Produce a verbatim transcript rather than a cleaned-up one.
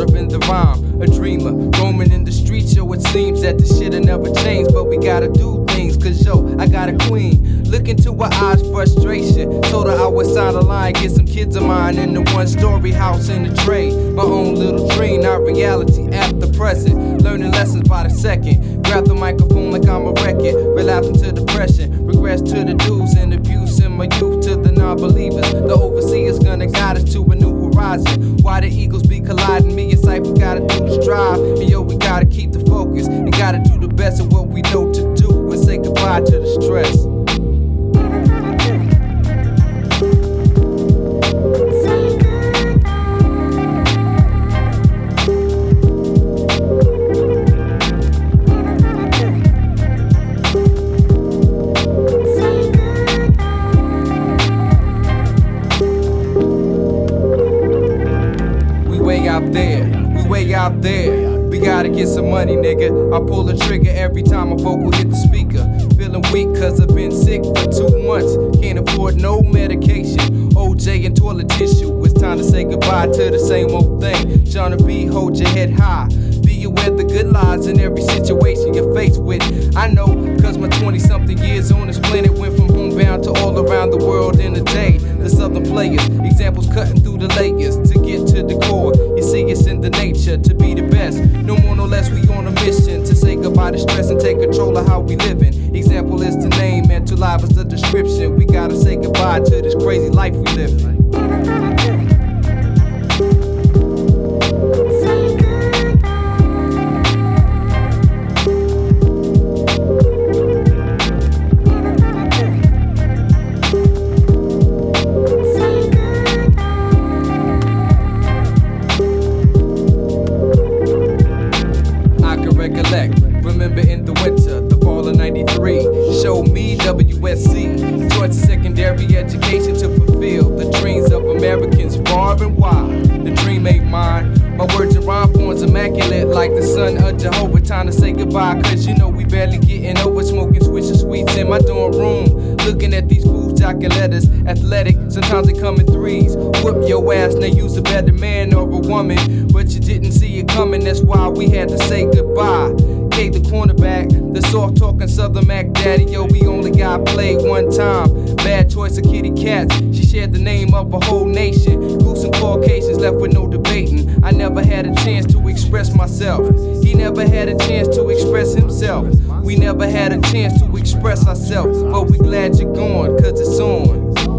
up in the rhyme, a dreamer, roaming in the streets, yo, it seems that the shit'll never change, but we gotta do things, cause yo, I got a queen, look into her eyes, frustration, told her I would sign a line, get some kids of mine in the one-story house in the trade, my own little dream, not reality, after present, learning lessons by the second, grab the microphone like I'm a record, relapsing to depression, regress to the dues and abuse in my youth, to the non-believers, the overseers gonna guide us to a new horizon, why the eagles be colliding, me and Cypher gotta do the strive, and yo, we gotta keep the focus, and gotta do the best of what we know to do, and say goodbye to the stress. Out there, we way out there. We gotta get some money, nigga. I pull the trigger every time a vocal hit the speaker. Feeling weak cause I've been sick for two months. Can't afford no medication. O J and toilet tissue. It's time to say goodbye to the same old thing. Tryna be, hold your head high. Be aware the good lies in every situation you're faced with. I know, cause my twenty-something years on this planet went from homebound to all around the world in a day. The southern players, examples cutting through the layers to get to the core. You see, it's in the nature to be the best. No more, no less, we on a mission to say goodbye to stress and take control of how we living. Example is the name, and to live is the description. We gotta say goodbye to this crazy life we living. Remember in the winter, the fall of ninety-three, showed me W S C, choice of secondary education to fulfill the dreams of Americans far and wide. The dream ain't mine, my words and rhyme forms immaculate like the son of Jehovah. Time to say goodbye, cause you know we barely getting over, smoking swisher sweets in my dorm room, looking at these fools jocking letters, athletic, sometimes they come in threes. Whoop your ass, now you's a better man or a woman, but you didn't see it coming, that's why we had to say goodbye. K the cornerback, the soft talking Southern Mac daddy, yo, we only got played one time. Bad choice of kitty cats, she shared the name of a whole nation. Goose and Caucasians left with no debating. I never had a chance to express myself. He never had a chance to express himself. We never had a chance to express ourselves, but we glad you're gone, cause it's on.